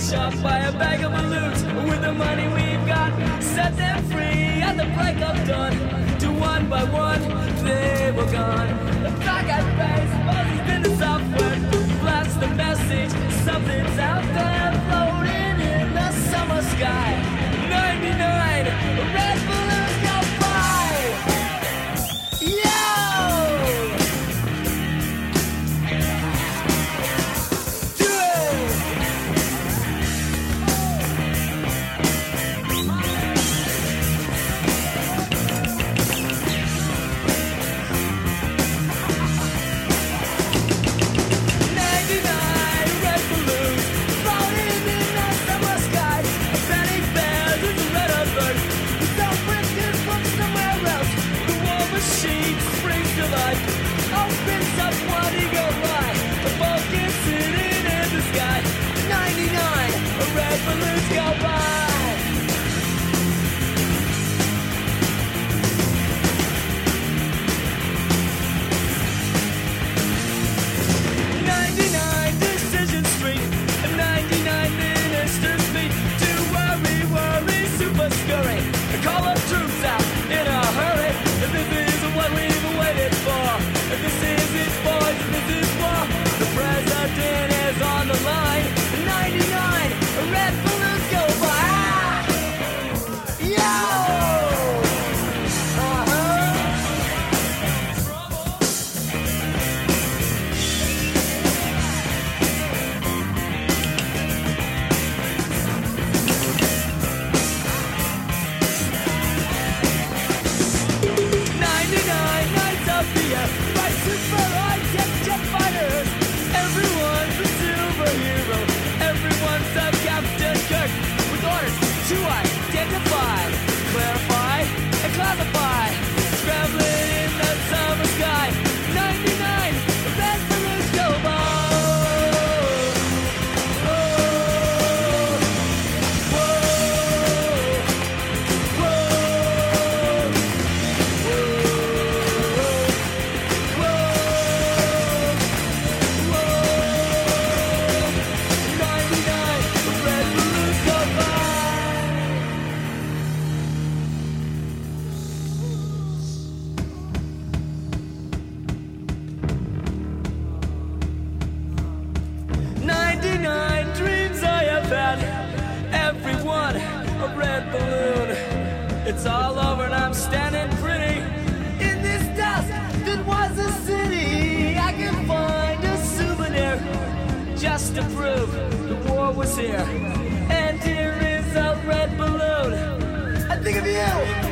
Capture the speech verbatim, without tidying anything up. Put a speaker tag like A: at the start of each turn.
A: shop, buy a bag of balloons. With the money we've got, set them free at the break of dawn. To one by one, they were gone. The back at face, buzzes in the software. Blast the message, something's out there floating in the summer sky. ninety-nine red balloons go by. Yo! Opens up one eagle eye, the focus sitting in the sky. ninety-nine red balloons go by. ninety-nine Decision Street, ninety-nine ministers meet to worry, worry, super scurry. Call the troops out in a hurry. This is what we've waited for. This is it, boys, this is war. The president is on the line. ninety-nine red balloons go by. Yo! Uh-huh. ninety-nine nights of the year. Super high-tech jet fighters. Everyone's a superhero. Everyone's a Captain Kirk with orders to identify, clarify, and classify. Scrambling in the summer sky. ninety-nine red balloons go by. ninety-nine dreams I have had, everyone a red balloon. It's all over and I'm standing pretty in this dust that was a city. I can find a souvenir just to prove the war was here. And here is a red balloon. I think of you.